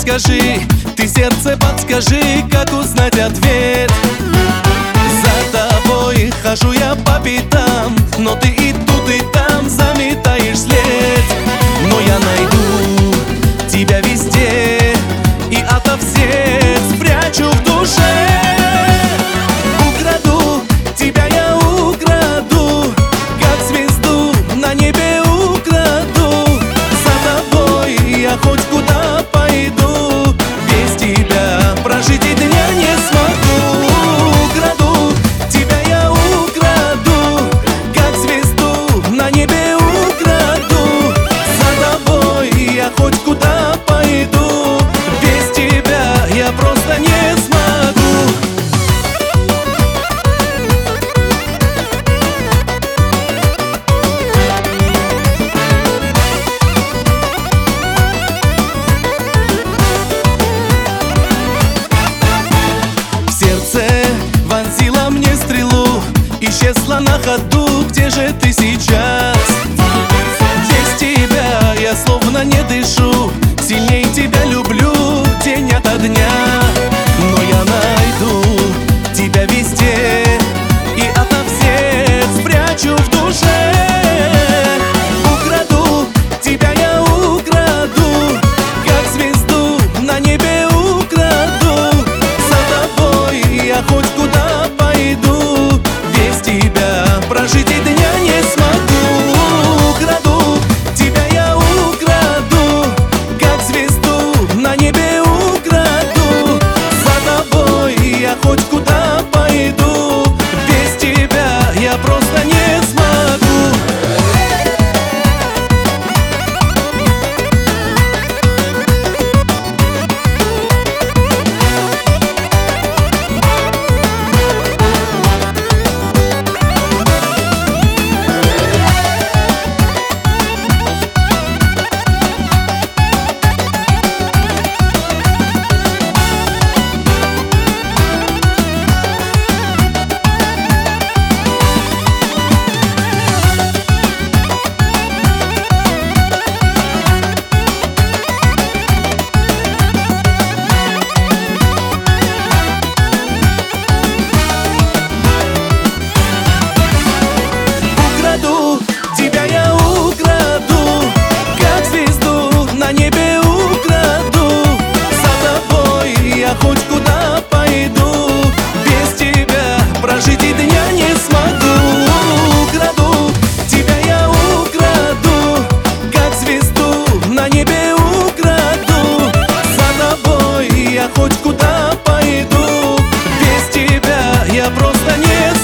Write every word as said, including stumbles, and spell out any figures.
скажи, ты сердце подскажи, как узнать ответ. За тобой хожу я по пятам, но ты и тут, и там заметаешь след. Но я найду тебя везде и ото всех спрячу в душе. Украду тебя я украду, как звезду на небе украду. За тобой я хоть куда пойду, без тебя прожить и дня не смогу. Украду тебя я украду, как звезду на небе украду. За тобой я хоть куда пойду, без тебя я просто не смогу. Вонзила мне стрелу, исчезла на ходу. Где же ты сейчас? Без тебя я словно не дышу, сильнее тебя люблю день ото дня. Но я найду тебя везде и ото всех спрячу в душе. Украду тебя я украду, как звезду на небе украду. За тобой я хоть куда пойду, без тебя прожить и дня не смогу. Украду тебя я украду, как звезду на небе украду. За тобой я хоть куда пойду, без тебя я просто не смогу. Тебя я украду, как звезду на небе украду. За тобой я хоть куда пойду, без тебя прожить и дня не смогу. Украду тебя я украду, как звезду на небе украду. За тобой я хоть куда пойду, без тебя я просто не